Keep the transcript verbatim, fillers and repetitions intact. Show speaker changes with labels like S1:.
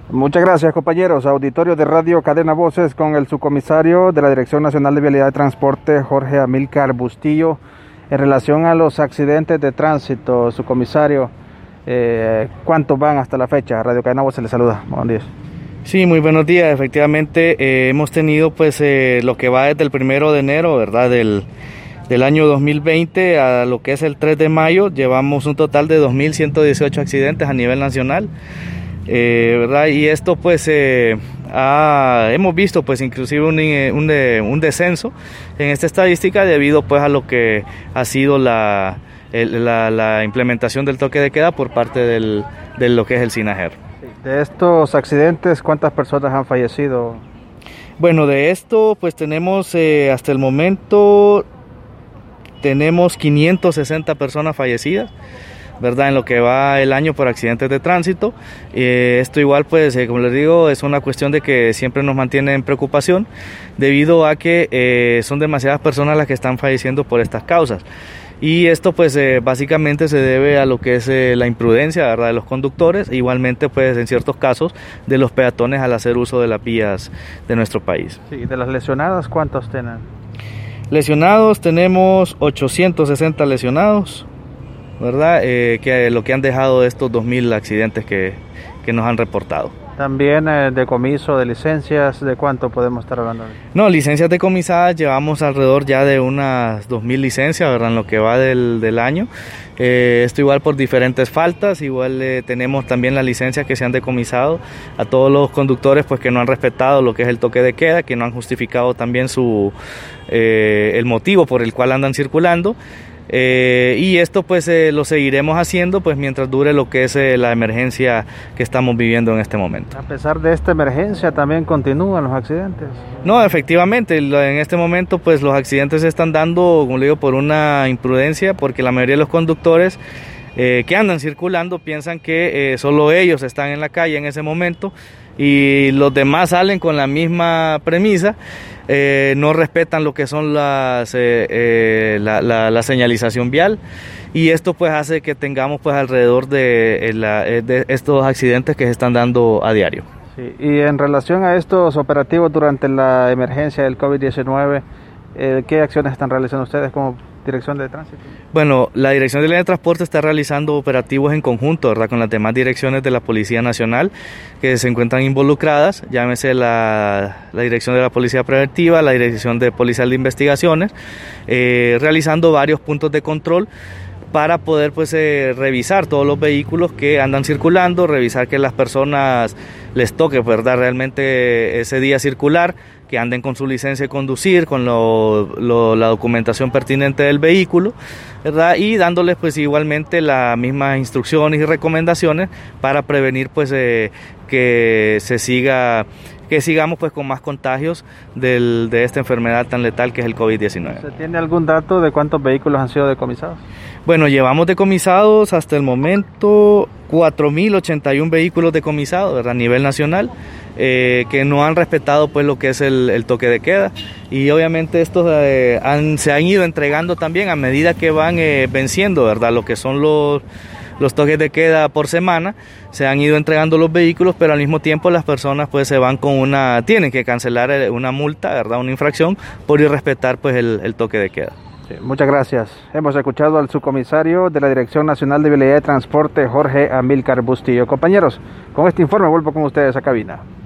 S1: Muchas gracias, compañeros. Auditorio de Radio Cadena Voces con el subcomisario de la Dirección Nacional de Vialidad y Transporte, Jorge Amílcar Bustillo, en relación a los accidentes de tránsito. Subcomisario, eh, ¿cuántos van hasta la fecha? Radio Cadena Voces les saluda. Buenos días.
S2: Sí, muy buenos días. Efectivamente, eh, hemos tenido pues eh, lo que va desde el primero de enero, ¿verdad? Del, del año dos mil veinte a lo que es el tres de mayo, llevamos un total de dos mil ciento dieciocho accidentes a nivel nacional. Eh, ¿verdad? Y esto pues eh, ha, hemos visto pues inclusive un, un, un descenso en esta estadística debido pues a lo que ha sido la, el, la, la implementación del toque de queda por parte del, de lo que es el SINAGER.
S1: De estos accidentes, ¿cuántas personas han fallecido?
S2: Bueno, de esto pues tenemos eh, hasta el momento tenemos quinientas sesenta personas fallecidas, ¿verdad? En lo que va el año por accidentes de tránsito. Eh, esto igual pues eh, como les digo es una cuestión de que siempre nos mantiene en preocupación debido a que eh, son demasiadas personas las que están falleciendo por estas causas. Y esto pues eh, básicamente se debe a lo que es eh, la imprudencia, ¿verdad?, de los conductores, e igualmente pues en ciertos casos de los peatones al hacer uso de las vías de nuestro país.
S1: Sí, de las lesionadas, ¿cuántos tienen?
S2: Lesionados tenemos ochocientos sesenta lesionados, ¿verdad? Eh, que lo que han dejado estos dos mil accidentes que, que nos han reportado.
S1: También eh, decomiso de licencias, ¿de cuánto podemos estar hablando?
S2: No, licencias decomisadas llevamos alrededor ya de unas dos mil licencias, ¿verdad?, en lo que va del, del año. Eh, esto igual por diferentes faltas, igual eh, tenemos también las licencias que se han decomisado a todos los conductores pues que no han respetado lo que es el toque de queda, que no han justificado también su eh, el motivo por el cual andan circulando. Eh, y esto pues eh, lo seguiremos haciendo pues mientras dure lo que es eh, la emergencia que estamos viviendo en este momento.
S1: A pesar de esta emergencia también continúan los accidentes.
S2: No, efectivamente, en este momento pues los accidentes se están dando, como le digo, por una imprudencia, porque la mayoría de los conductores eh, que andan circulando piensan que eh, solo ellos están en la calle en ese momento y los demás salen con la misma premisa. Eh, no respetan lo que son las eh, eh, la, la, la señalización vial, y esto pues hace que tengamos pues alrededor de, eh, la, de estos accidentes que se están dando a diario.
S1: Sí, y en relación a estos operativos durante la emergencia del COVID diecinueve, eh, ¿qué acciones están realizando ustedes como Dirección de Tránsito?
S2: Bueno, la Dirección de Línea de Transporte está realizando operativos en conjunto, ¿verdad?, con las demás direcciones de la Policía Nacional que se encuentran involucradas, llámese la, la Dirección de la Policía Preventiva, la Dirección de Policial de Investigaciones, eh, realizando varios puntos de control para poder pues eh, revisar todos los vehículos que andan circulando, revisar que las personas les toque, ¿verdad?, realmente ese día circular, que anden con su licencia de conducir, con lo, lo, la documentación pertinente del vehículo, ¿verdad?, y dándoles pues igualmente las mismas instrucciones y recomendaciones para prevenir pues eh, que se siga que sigamos pues con más contagios del, de esta enfermedad tan letal que es el COVID diecinueve.
S1: ¿Se tiene algún dato de cuántos vehículos han sido decomisados?
S2: Bueno, llevamos decomisados hasta el momento cuatro mil ochenta y uno vehículos decomisados, ¿verdad?, a nivel nacional, eh, que no han respetado pues lo que es el, el toque de queda, y obviamente estos eh, han, se han ido entregando también a medida que van eh, venciendo, ¿verdad?, lo que son los los toques de queda por semana. Se han ido entregando los vehículos, pero al mismo tiempo las personas pues se van con una, tienen que cancelar una multa, ¿verdad?, una infracción por irrespetar pues el, el toque de queda.
S1: Sí, muchas gracias. Hemos escuchado al subcomisario de la Dirección Nacional de Vialidad y Transporte, Jorge Amílcar Bustillo. Compañeros, con este informe vuelvo con ustedes a cabina.